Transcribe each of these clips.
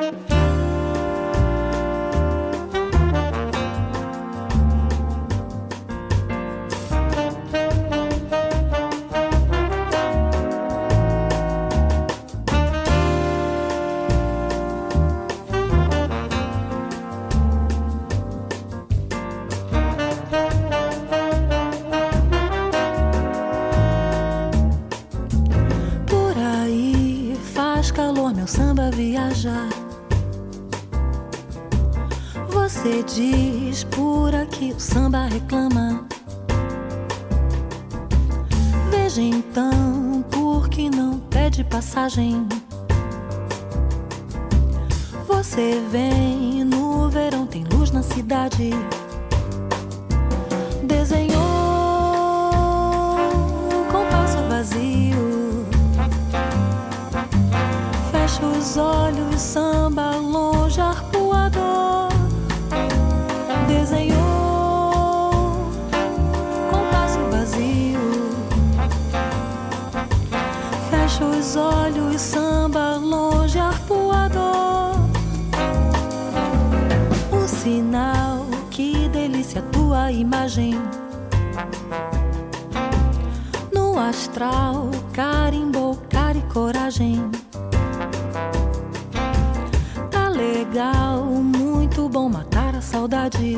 Você diz por aqui o samba reclama. Veja então por que não pede passagem. Você vem no verão, tem luz na cidade. Desenhou o compasso vazio. Fecha os olhos, samba longe, arpoador. Desenhou compasso vazio. Fecha os olhos, samba longe, arpoador. Um sinal, que delícia tua imagem. No astral, carimbou, cara e coragem. Tá legal, muito bom matar a saudade.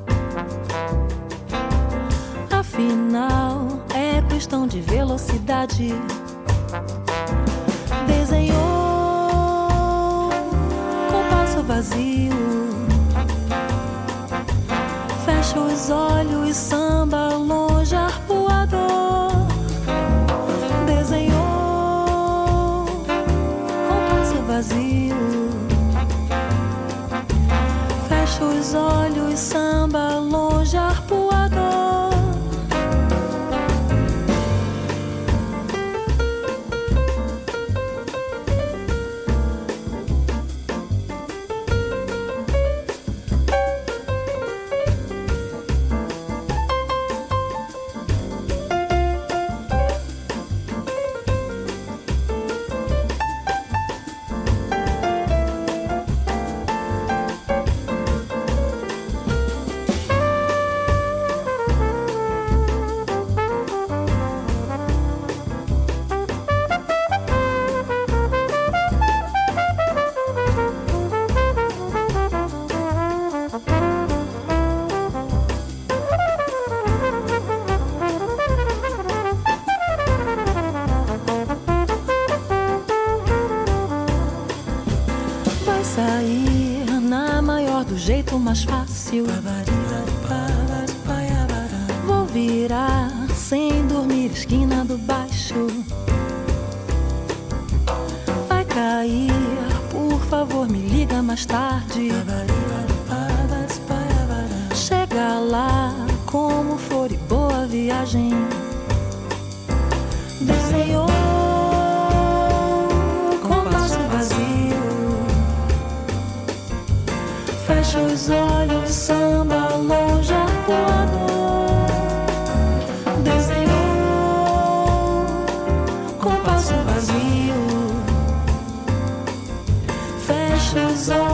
Afinal, é questão de velocidade. Desenhou compasso vazio. Fecha os olhos, samba longe, arpoador. Desenhou compasso vazio. Fecha os olhos, samba longe, arpoador. Sair na maior do jeito mais fácil. Vou virar sem dormir, esquina do baixo. Vai cair, por favor me liga mais tarde. Chega lá, como for e boa viagem. Desenhou compasso vazio. Fecha os olhos, samba longe, arpoador. Desenhou compasso vazio. Fecha os olhos.